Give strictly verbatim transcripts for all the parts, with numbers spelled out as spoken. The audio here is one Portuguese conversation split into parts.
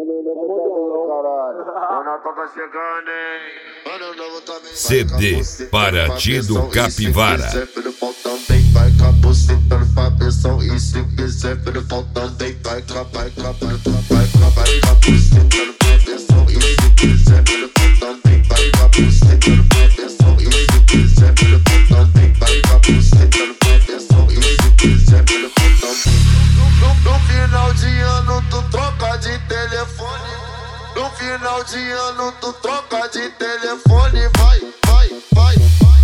C D Paraty do Capivara. Vai capaceta no Fabezão e se quiser pelo pau também vai vai vai vai capaceta no Fabezão e se quiser pelo pau também vai capaceta no Fabezão e se quiser pelo pau também vai capaceta no Fabezão e se quiser pelo pau também. No final de ano tu troca de telefone. No final de ano tu troca de telefone. Vai, vai, vai.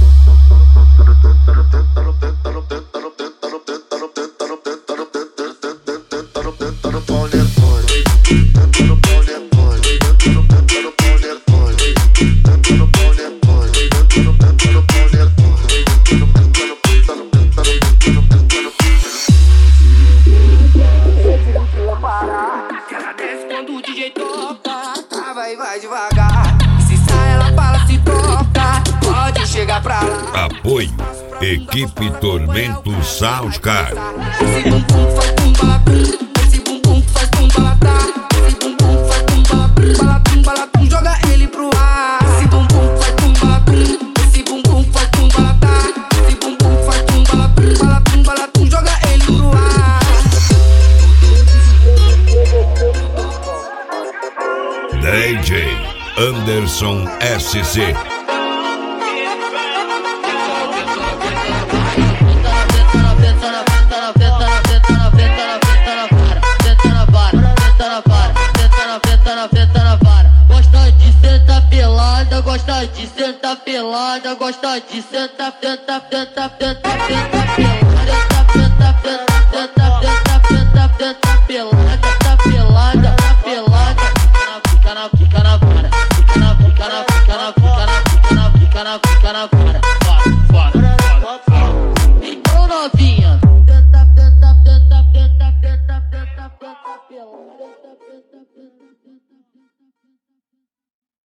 Ela desce quando o D J toca, trava e vai devagar. Se sai ela fala, se toca, pode chegar pra lá. Apoio Equipe Tormento Soundcard. Esse bumbum faz bum balatum, esse bumbum faz bum balatá. Esse bumbum faz bum balatum, balatum, balatum, joga ele pro ar. Esse bumbum faz bum balatum, esse bumbum faz bum balatá. Esse bumbum faz bum balatum, balatum, balatum, joga ele pro ar. D J Anderson S C. Gosta de sentar pelada, gosta de sentar pelada, gosta de sentar, sentar, sentar, sentar, sentar pelada, sentar, sentar, sentar, sentar, sentar pelada, tá pelada, tá pelada. Fica na, fica na vara, fica na, fica na, fica na, fica na, fica na, fica na, fica na vara.